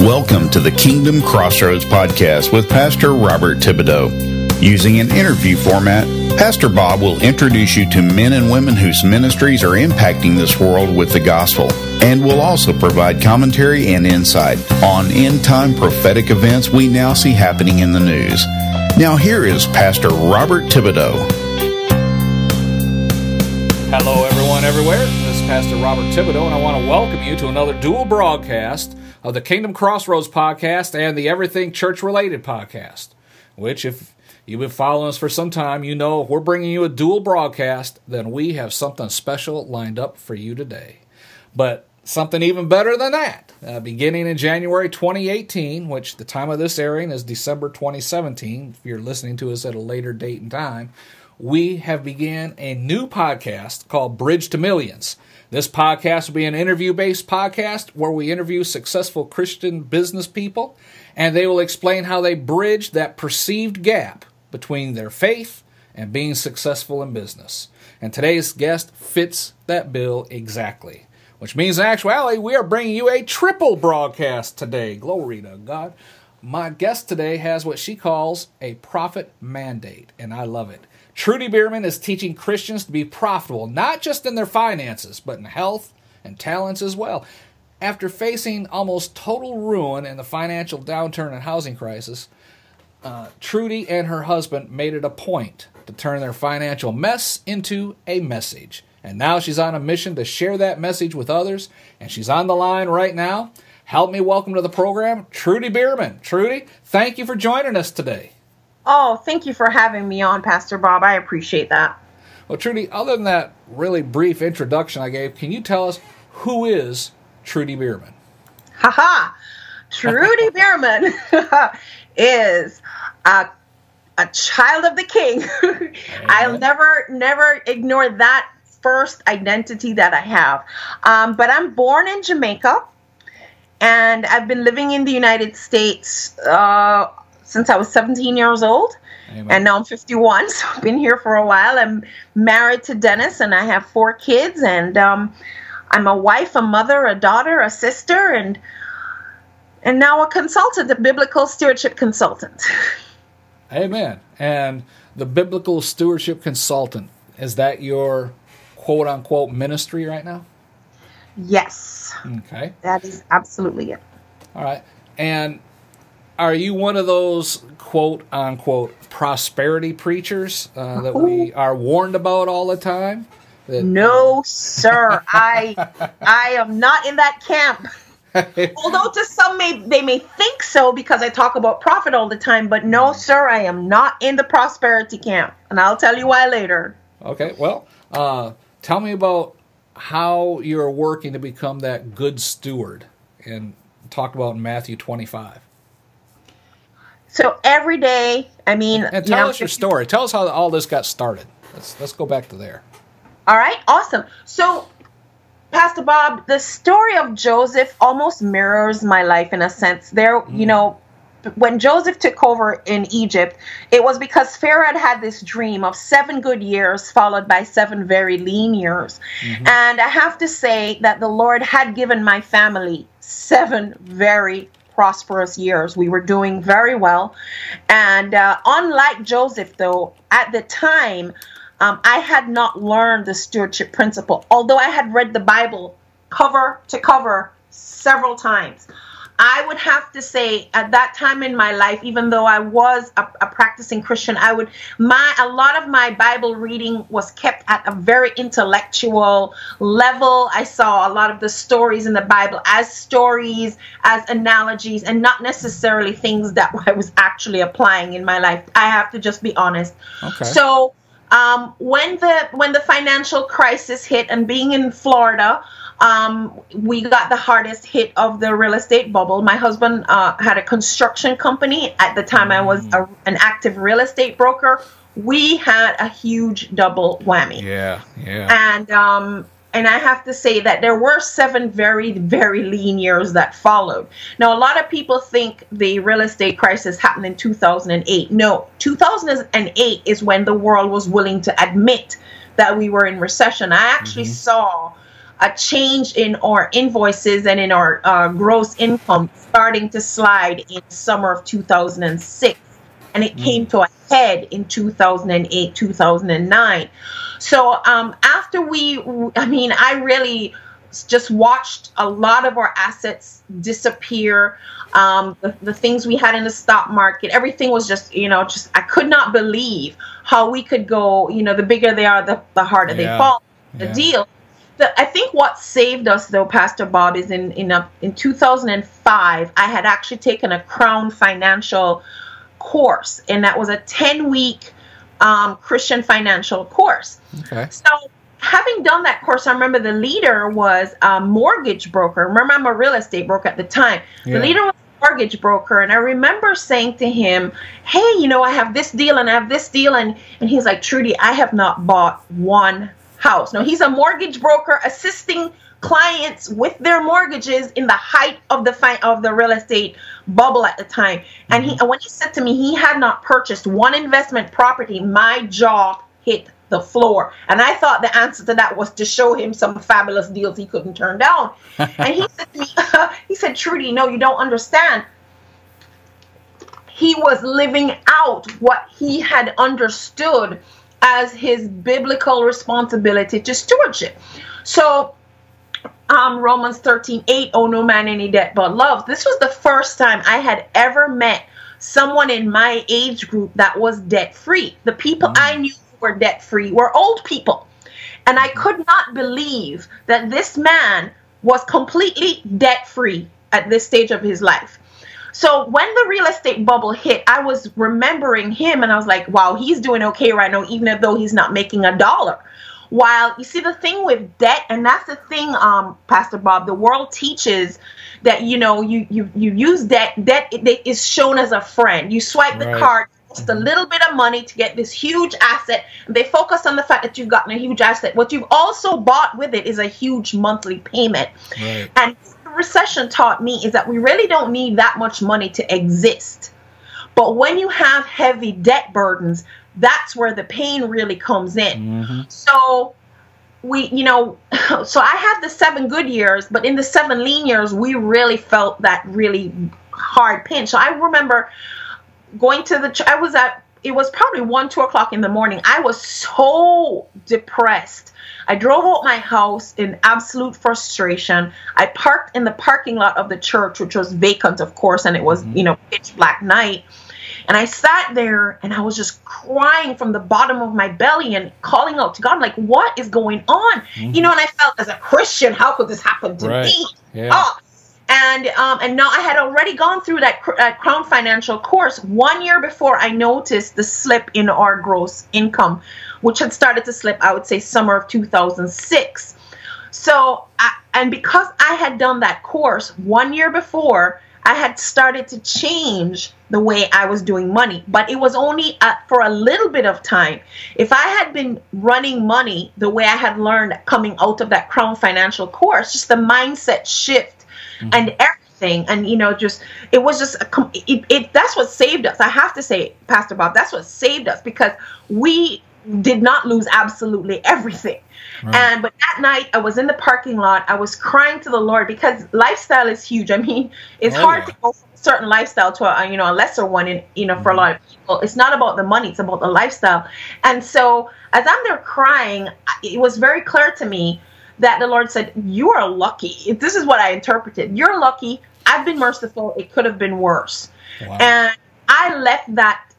Welcome to the Kingdom Crossroads podcast with Pastor Robert Thibodeau. Using an interview format, Pastor Bob will introduce you to men and women whose ministries are impacting this world with the gospel, and will also provide commentary and insight on end-time prophetic events we now see happening in the news. Now here is Pastor Robert Thibodeau. Hello everyone everywhere, this is Pastor Robert Thibodeau, and I want to welcome you to another dual broadcast of the Kingdom Crossroads podcast and the Everything Church Related podcast, which if you've been following us for some time, you know if we're bringing you a dual broadcast, then we have something special lined up for you today. But something even better than that, beginning in January 2018, which the time of this airing is December 2017, if you're listening to us at a later date and time, we have began a new podcast called Bridge to Millions. This podcast will be an interview-based podcast where we interview successful Christian business people, and they will explain how they bridge that perceived gap between their faith and being successful in business. And today's guest fits that bill exactly, which means in actuality we are bringing you a triple broadcast today. Glory to God. My guest today has what she calls a prophet mandate, and I love it. Trudy Bierman is teaching Christians to be profitable, not just in their finances, but in health and talents as well. After facing almost total ruin in the financial downturn and housing crisis, Trudy and her husband made it a point to turn their financial mess into a message. And now she's on a mission to share that message with others, and she's on the line right now. Help me welcome to the program, Trudy Bierman. Trudy, thank you for joining us today. Oh, thank you for having me on, Pastor Bob. I appreciate that. Well, Trudy, other than that really brief introduction I gave, can you tell us who is Trudy Bierman? Trudy Bierman is a child of the King. I'll never ignore that first identity that I have. But I'm born in Jamaica, and I've been living in the United States since I was 17 years old. Amen. And now I'm 51, so I've been here for a while. I'm married to Dennis, and I have 4 kids, and I'm a wife, a mother, a daughter, a sister, and now a consultant, a biblical stewardship consultant. Amen. And the biblical stewardship consultant, is that your quote-unquote ministry right now? Yes. Okay. That is absolutely it. All right. And are you one of those quote-unquote prosperity preachers that we are warned about all the time? No, sir. I am not in that camp. Although to some they may think so because I talk about profit all the time, but no, sir, I am not in the prosperity camp. And I'll tell you why later. Okay, well, tell me about how you're working to become that good steward, and talk about in Matthew 25. So every day, and tell us your story. Tell us how all this got started. Let's go back to there. All right, awesome. So, Pastor Bob, the story of Joseph almost mirrors my life in a sense. There, when Joseph took over in Egypt, it was because Pharaoh had this dream of 7 good years followed by 7 very lean years. Mm-hmm. And I have to say that the Lord had given my family 7 very prosperous years. We were doing very well. And unlike Joseph, though, at the time, I had not learned the stewardship principle, although I had read the Bible cover to cover several times. I would have to say at that time in my life, even though I was a practicing Christian, a lot of my Bible reading was kept at a very intellectual level. I saw a lot of the stories in the Bible as stories, as analogies, and not necessarily things that I was actually applying in my life. I have to just be honest. Okay. So when the financial crisis hit, and being in Florida, we got the hardest hit of the real estate bubble. My husband had a construction company. At the time, I was an active real estate broker. We had a huge double whammy. Yeah. And I have to say that there were 7 very, very lean years that followed. Now, a lot of people think the real estate crisis happened in 2008. No, 2008 is when the world was willing to admit that we were in recession. I actually saw a change in our invoices and in our gross income starting to slide in summer of 2006. And it came to a head in 2008, 2009. So after I really just watched a lot of our assets disappear. The things we had in the stock market, everything was just I could not believe how we could go, the bigger they are, the harder they fall. The deal. I think what saved us, though, Pastor Bob, is in 2005, I had actually taken a Crown Financial course, and that was a 10-week Christian financial course. Okay. So having done that course, I remember the leader was a mortgage broker. Remember, I'm a real estate broker at the time. Yeah. The leader was a mortgage broker, and I remember saying to him, hey, I have this deal and I have this deal, and he's like, Trudy, I have not bought one house. Now, he's a mortgage broker assisting clients with their mortgages in the height of the real estate bubble at the time. And when he said to me he had not purchased one investment property, my jaw hit the floor. And I thought the answer to that was to show him some fabulous deals he couldn't turn down. And he said to me, he said, Trudy, no, you don't understand. He was living out what he had understood as his biblical responsibility to stewardship. So Romans 13:8, owe no man any debt but love. This was the first time I had ever met someone in my age group that was debt-free. The people I knew who were debt-free were old people. And I could not believe that this man was completely debt-free at this stage of his life. So when the real estate bubble hit, I was remembering him and I was like, wow, he's doing okay right now, even though he's not making a dollar. While you see the thing with debt, and that's the thing, Pastor Bob, the world teaches that, you use debt. Debt is shown as a friend. You swipe the card, just a little bit of money to get this huge asset. And they focus on the fact that you've gotten a huge asset. What you've also bought with it is a huge monthly payment. Right. And recession taught me is that we really don't need that much money to exist. But when you have heavy debt burdens, that's where the pain really comes in. So so I had the 7 good years, but in the 7 lean years, we really felt that really hard pinch. So I remember going to it was probably 1-2 o'clock in the morning. I was so depressed. I drove out my house in absolute frustration. I parked in the parking lot of the church, which was vacant, of course, and it was, pitch black night. And I sat there and I was just crying from the bottom of my belly and calling out to God, like, what is going on? And I felt as a Christian, how could this happen to me? Yeah. And now I had already gone through that Crown Financial course 1 year before I noticed the slip in our gross income, which had started to slip, I would say, summer of 2006. So, because I had done that course 1 year before, I had started to change the way I was doing money, but it was only for a little bit of time. If I had been running money the way I had learned coming out of that Crown Financial course, just the mindset shift and everything, and it was just that's what saved us. I have to say, Pastor Bob, that's what saved us, because we did not lose absolutely everything. Right. But that night I was in the parking lot. I was crying to the Lord, because lifestyle is huge. I mean, it's hard to go from a certain lifestyle to a lesser one. For a lot of people, it's not about the money; it's about the lifestyle. And so, as I'm there crying, it was very clear to me that the Lord said, "You are lucky." This is what I interpreted. You're lucky. I've been merciful. It could have been worse. Wow. And I left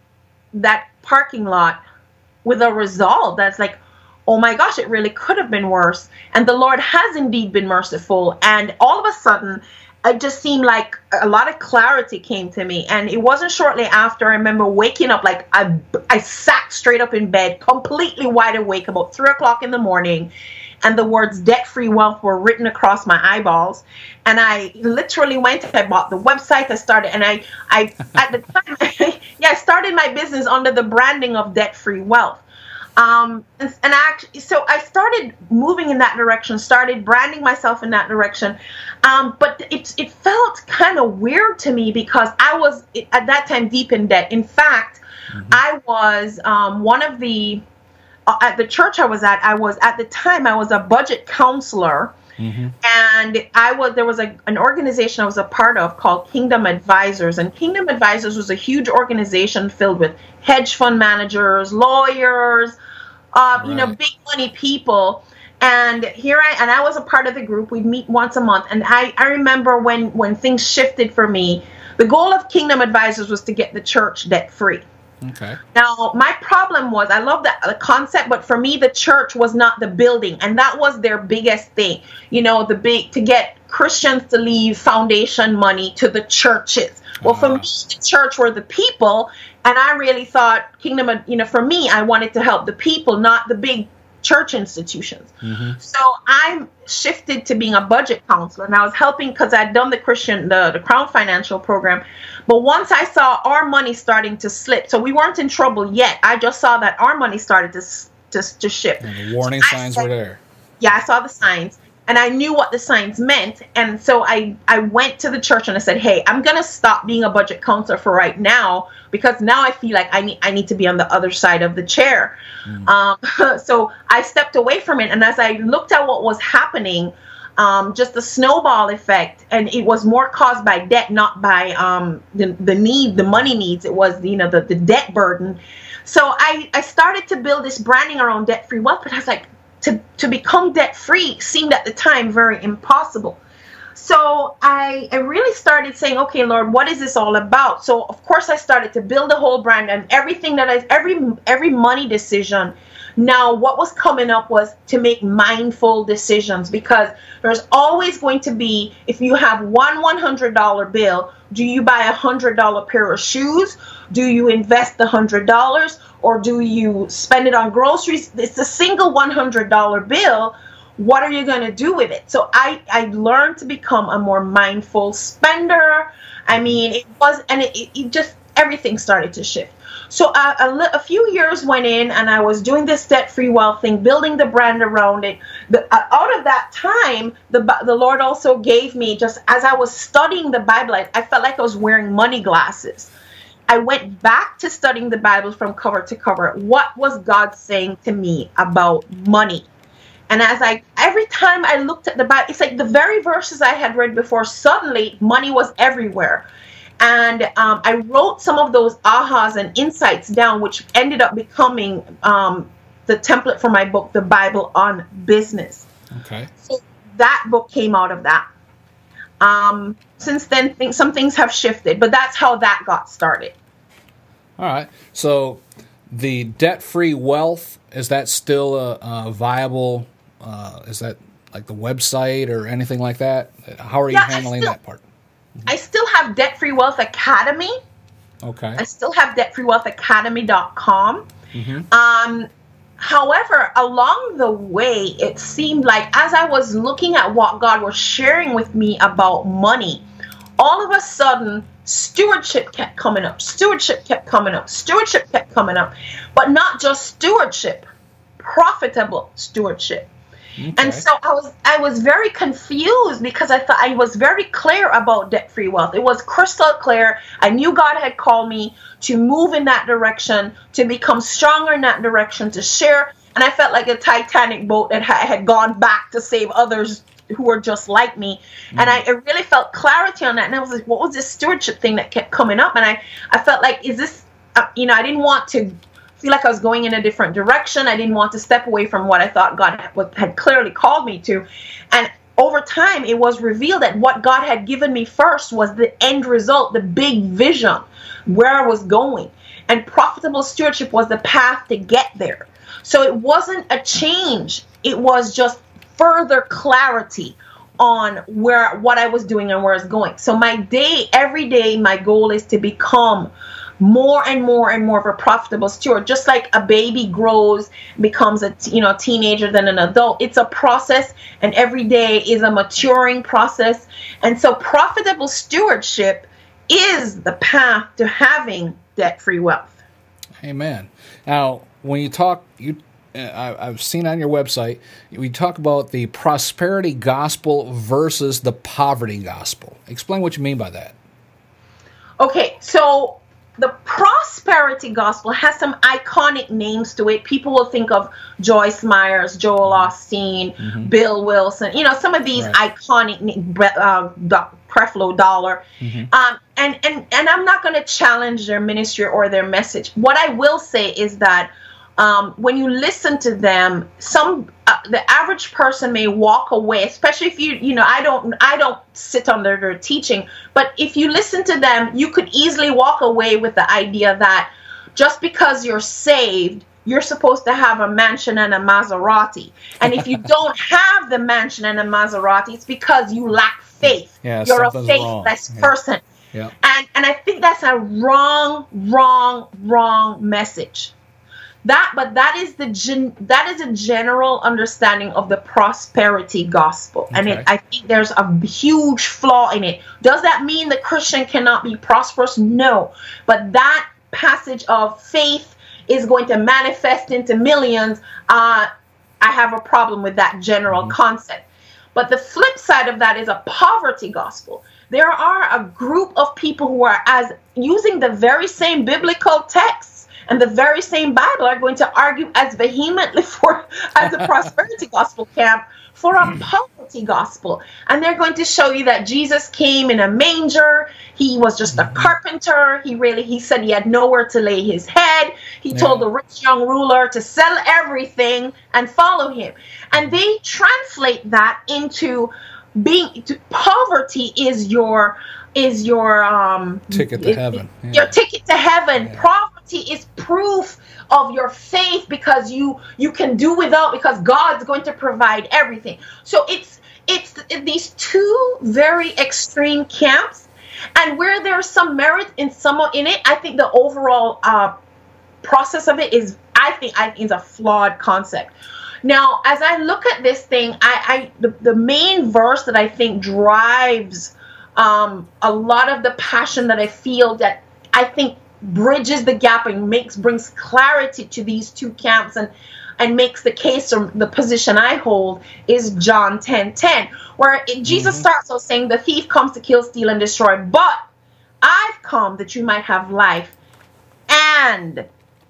that parking lot with a resolve that's like, oh my gosh, it really could have been worse. And the Lord has indeed been merciful. And all of a sudden, it just seemed like a lot of clarity came to me. And it wasn't shortly after I remember waking up, like I sat straight up in bed, completely wide awake, about 3 o'clock in the morning. And the words debt-free wealth were written across my eyeballs. And I literally I bought the website. I started, and I at the time, I started my business under the branding of debt-free wealth. So I started moving in that direction, started branding myself in that direction. But it felt kind of weird to me, because I was at that time deep in debt. In fact, I was one of at the church I was at the time, I was a budget counselor. And there was an organization I was a part of called Kingdom Advisors, and Kingdom Advisors was a huge organization filled with hedge fund managers, lawyers, big money people. And I was a part of the group. We'd meet once a month, and I remember when things shifted for me. The goal of Kingdom Advisors was to get the church debt free. Okay. Now, my problem was, I love the concept, but for me, the church was not the building, and that was their biggest thing. To get Christians to leave foundation money to the churches. Well, for me, the church were the people, and I really thought for me, I wanted to help the people, not the big church institutions. So I shifted to being a budget counselor, and I was helping because I'd done the Crown Financial Program. But once I saw our money starting to slip, so we weren't in trouble yet. I just saw that our money started to shift. And the warning signs were there. Yeah, I saw the signs, and I knew what the signs meant. And so I went to the church and I said, hey, I'm going to stop being a budget counselor for right now, because now I feel like I need to be on the other side of the chair. So I stepped away from it. And as I looked at what was happening, just the snowball effect, and it was more caused by debt, not by the money needs. It was the debt burden. So I started to build this branding around debt-free wealth, but I was like, to become debt-free seemed at the time very impossible. So I really started saying, okay, Lord, what is this all about? So of course I started to build a whole brand, and everything every money decision. Now, what was coming up was to make mindful decisions, because there's always going to be, if you have one $100 bill, do you buy a $100 pair of shoes? Do you invest the $100, or do you spend it on groceries? It's a single $100 bill. What are you going to do with it? So I learned to become a more mindful spender. I mean, it just, everything started to shift. So a few years went in, and I was doing this debt-free wealth thing, building the brand around it. Out of that time, the Lord also gave me, just as I was studying the Bible, I felt like I was wearing money glasses. I went back to studying the Bible from cover to cover. What was God saying to me about money? And every time I looked at the Bible, it's like the very verses I had read before, suddenly money was everywhere. And I wrote some of those ahas and insights down, which ended up becoming the template for my book, The Bible on Business. Okay. So that book came out of that. Since then, some things have shifted, but that's how that got started. All right. So the debt-free wealth, is that still a viable, is that like the website or anything like that? How are you handling that part? I still have Debt Free Wealth Academy. Okay. I still have debtfreewealthacademy.com. However, along the way, it seemed like as I was looking at what God was sharing with me about money, all of a sudden, stewardship kept coming up. Stewardship kept coming up. Stewardship kept coming up. But not just stewardship, profitable stewardship. Okay. And so I was very confused, because I thought I was very clear about debt-free wealth. It was crystal clear. I knew God had called me to move in that direction, to become stronger in that direction, to share. And I felt like a Titanic boat that had gone back to save others who were just like me. And I really felt clarity on that. And I was like, what was this stewardship thing that kept coming up? And I felt like, is this, I didn't want to feel like I was going in a different direction. I didn't want to step away from what I thought God had clearly called me to. And over time, it was revealed that what God had given me first was the end result, the big vision, where I was going. And profitable stewardship was the path to get there. So it wasn't a change. It was just further clarity on what I was doing and where I was going. So every day, my goal is to become more and more and more of a profitable steward. Just like a baby grows, becomes a teenager, then an adult. It's a process, and every day is a maturing process. And so profitable stewardship is the path to having debt-free wealth. Amen. Now, when you talk, I've seen on your website, we talk about the prosperity gospel versus the poverty gospel. Explain what you mean by that. Okay, so the prosperity gospel has some iconic names to it. People will think of Joyce Myers, Joel Osteen, Bill Wilson, some of these iconic Creflo Dollar. And I'm not going to challenge their ministry or their message. What I will say is that when you listen to them, the average person may walk away, especially if I don't sit under their teaching, but if you listen to them, you could easily walk away with the idea that just because you're saved, you're supposed to have a mansion and a Maserati. And if you don't have the mansion and a Maserati, it's because you lack faith. Yeah, you're a faithless person. Yeah. And I think that's a wrong message. That is a general understanding of the prosperity gospel, and I think there's a huge flaw in it. Does that mean the Christian cannot be prosperous? No, but that passage of faith is going to manifest into millions. I have a problem with that general concept. But the flip side of that is a poverty gospel. There are a group of people who are using the very same biblical texts and the very same Bible are going to argue as vehemently as the prosperity gospel camp for a poverty gospel. And they're going to show you that Jesus came in a manger. He was just a carpenter. He said he had nowhere to lay his head. He told the rich young ruler to sell everything and follow him. And they translate that into poverty is your ticket to heaven. Your ticket to heaven. Yeah. Poverty is proof of your faith because you can do without, because God's going to provide everything. So it's these two very extreme camps, and where there's some merit in it, I think the overall process of it is a flawed concept. Now, as I look at this thing, the main verse that I think drives a lot of the passion that I feel, that I think bridges the gap and brings clarity to these two camps and makes the case or the position I hold, is John 10:10, where Jesus starts out saying, the thief comes to kill, steal, and destroy, but I've come that you might have life and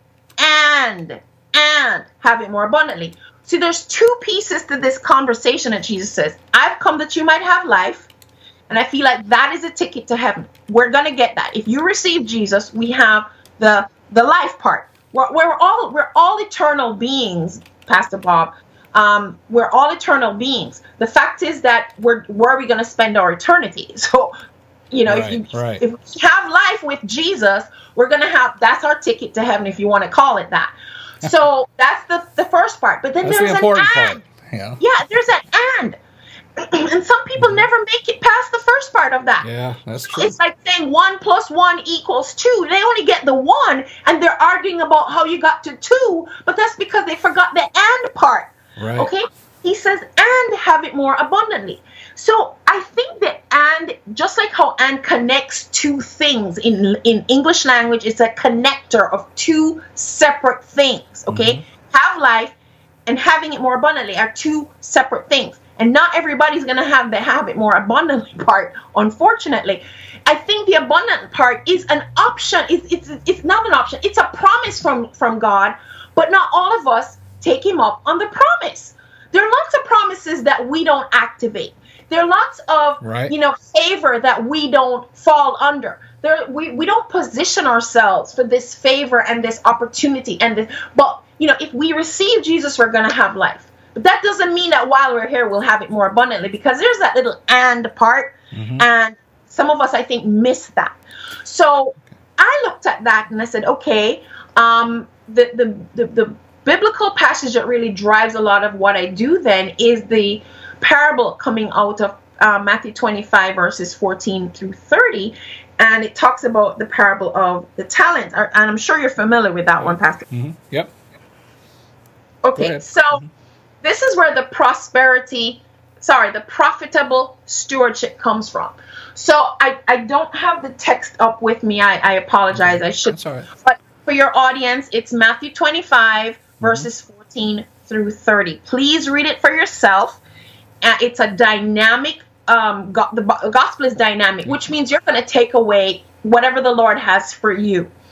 have it more abundantly. See, there's two pieces to this conversation that Jesus says. I've come that you might have life. And I feel like that is a ticket to heaven. We're going to get that. If you receive Jesus, we have the life part. We're all eternal beings, Pastor Bob. We're all eternal beings. The fact is that where are we going to spend our eternity? So, if we have life with Jesus, we're going to have, that's our ticket to heaven, if you want to call it that. So that's the first part. But then there's an and. Yeah, there's an and. And some people never make it past the first part of that. Yeah, that's true. It's like saying 1 + 1 = 2. They only get the 1, and they're arguing about how you got to 2, but that's because they forgot the and part. Right. Okay? He says, and have it more abundantly. So I think that and, just like how and connects two things, in English language, it's a connector of two separate things. Okay? Have life and having it more abundantly are two separate things. And not everybody's going to have the habit more abundantly part, unfortunately. I think the abundant part is an option. It's not an option. It's a promise from God, but not all of us take him up on the promise. There are lots of promises that we don't activate. There are lots of favor that we don't fall under. We don't position ourselves for this favor and this opportunity but if we receive Jesus, we're going to have life. But that doesn't mean that while we're here, we'll have it more abundantly, because there's that little and part, and some of us, I think, miss that. So I looked at that and I said, okay, the biblical passage that really drives a lot of what I do then is the parable coming out of Matthew 25, verses 14 through 30, and it talks about the parable of the talents, and I'm sure you're familiar with that one, Pastor. Yep. Okay, so this is where the profitable stewardship comes from. So I don't have the text up with me. I apologize. I should. That's all right. But for your audience, it's Matthew 25, verses 14 through 30. Please read it for yourself. It's a dynamic, the gospel is dynamic, which means you're going to take away whatever the Lord has for you.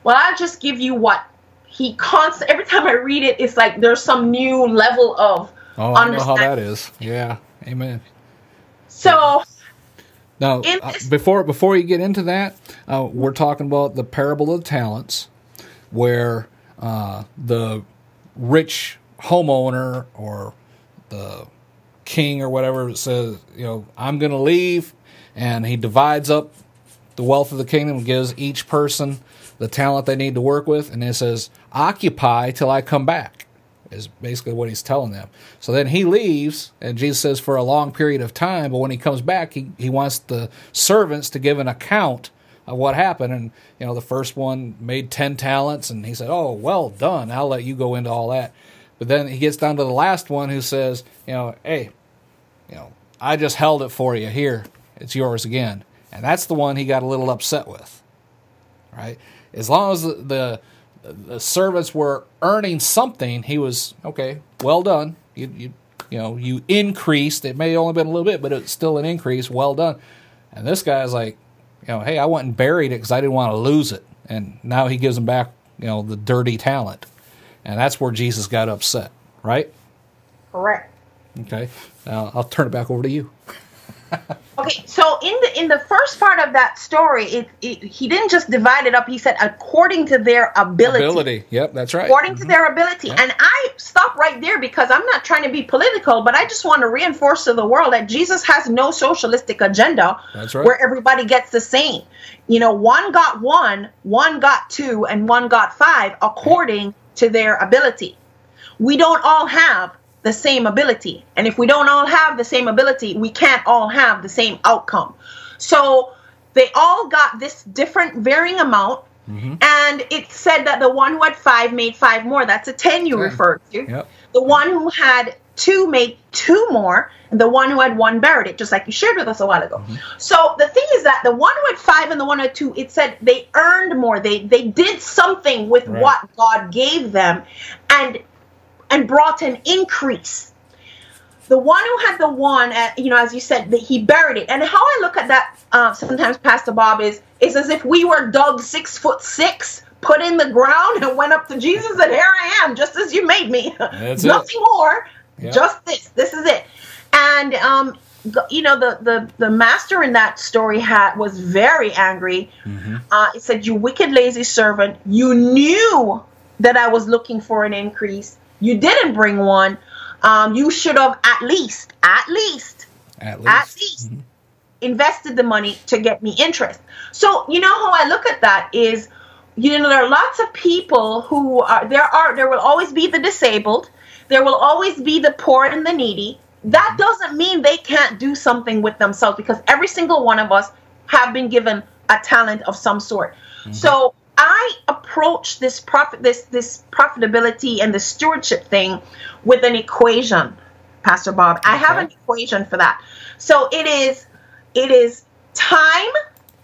well, I'll just give you what he every time I read it, it's like there's some new level of I know how that is. Yeah. Amen. So now, before you get into that, we're talking about the parable of the talents, where the rich homeowner or the king or whatever says, I'm going to leave, and he divides up the wealth of the kingdom and gives each person the talent they need to work with, and it says, occupy till I come back, is basically what he's telling them. So then he leaves, and Jesus says for a long period of time, but when he comes back, he wants the servants to give an account of what happened. And, the first one made 10 talents, and he said, oh, well done, I'll let you go into all that. But then he gets down to the last one who says, hey, I just held it for you. Here, it's yours again. And that's the one he got a little upset with, right? As long as the servants were earning something, he was, okay, well done. You increased. It may have only been a little bit, but it's still an increase. Well done. And this guy's like, hey, I went and buried it because I didn't want to lose it. And now he gives him back, the dirty talent. And that's where Jesus got upset, right? Correct. Okay. Now I'll turn it back over to you. Okay, so in the first part of that story, he didn't just divide it up. He said according to their ability. Yep, that's right. According to their ability. Yep. And I stop right there because I'm not trying to be political, but I just want to reinforce to the world that Jesus has no socialistic agenda. That's right. Where everybody gets the same. One got 1 got 2, and 1 got 5 according to their ability. We don't all have the same ability. And if we don't all have the same ability, we can't all have the same outcome. So they all got this different varying amount. Mm-hmm. And it said that the one who had 5 made 5 more. That's a 10 you referred to. Yep. The one who had 2 made 2 more. And the one who had 1 buried it, just like you shared with us a while ago. Mm-hmm. So the thing is that the one who had 5 and the one who had 2, it said they earned more. They did something with what God gave them. And brought an increase. The one who had the 1, as you said, that he buried it. And how I look at that sometimes, Pastor Bob, is as if we were dug 6'6", put in the ground, and went up to Jesus and said, here I am, just as you made me. That's Nothing more, yep. Just this. This is it. And, the master in that story was very angry. Mm-hmm. It said, you wicked, lazy servant, you knew that I was looking for an increase. You didn't bring 1. You should have at least mm-hmm. invested the money to get me interest. So, how I look at that is, there are lots of people who there will always be the disabled. There will always be the poor and the needy. That doesn't mean they can't do something with themselves, because every single one of us have been given a talent of some sort. Mm-hmm. So I approach this profitability and the stewardship thing with an equation, Pastor Bob. Okay. I have an equation for that. So it is time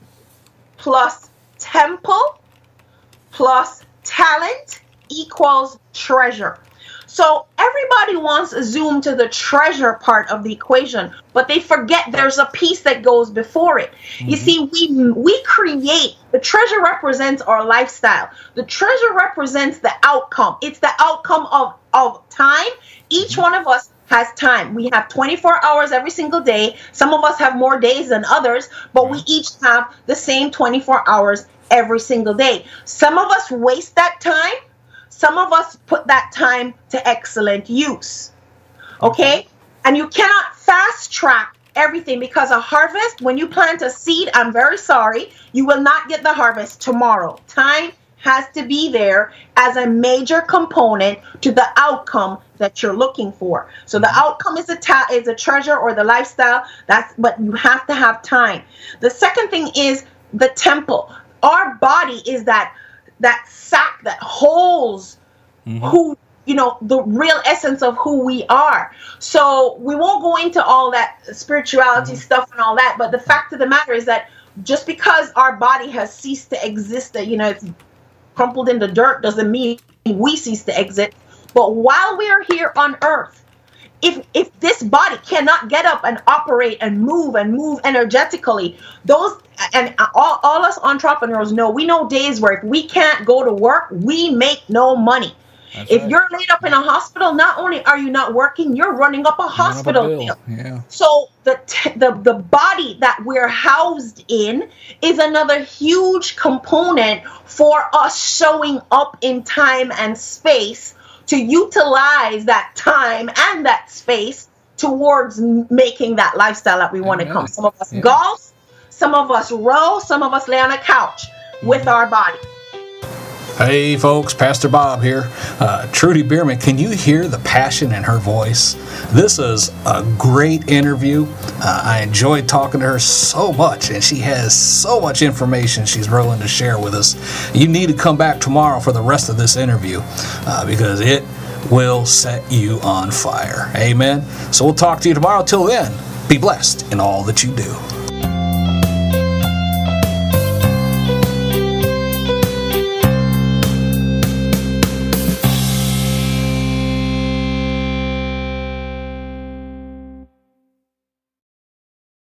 plus temple plus talent equals treasure. So everybody wants to zoom to the treasure part of the equation, but they forget there's a piece that goes before it. Mm-hmm. You see, we create, the treasure represents our lifestyle. The treasure represents the outcome. It's the outcome of time. Each one of us has time. We have 24 hours every single day. Some of us have more days than others, but we each have the same 24 hours every single day. Some of us waste that time. Some of us put that time to excellent use. Okay? And you cannot fast track everything, because a harvest, when you plant a seed, I'm very sorry, you will not get the harvest tomorrow. Time has to be there as a major component to the outcome that you're looking for. So the outcome is a treasure or the lifestyle, but you have to have time. The second thing is the temple. Our body is that sack that holds who, the real essence of who we are. So we won't go into all that spirituality stuff and all that, but the fact of the matter is that just because our body has ceased to exist, it's crumpled in the dirt, doesn't mean we cease to exist. But while we are here on earth, if this body cannot get up and operate and move energetically, those and all us entrepreneurs know, we know days where if we can't go to work, we make no money. That's if right. You're laid up in a hospital, not only are you not working, you're running up a hospital bill. Yeah. So the body that we're housed in is another huge component for us showing up in time and space to utilize that time and that space towards making that lifestyle that we want to come. Some of us golf, some of us row, some of us lay on a couch with our body. Hey folks, Pastor Bob here. Trudy Bierman, can you hear the passion in her voice? This is a great interview. I enjoyed talking to her so much, and she has so much information she's willing to share with us. You need to come back tomorrow for the rest of this interview because it will set you on fire. Amen. So we'll talk to you tomorrow. Till then, be blessed in all that you do.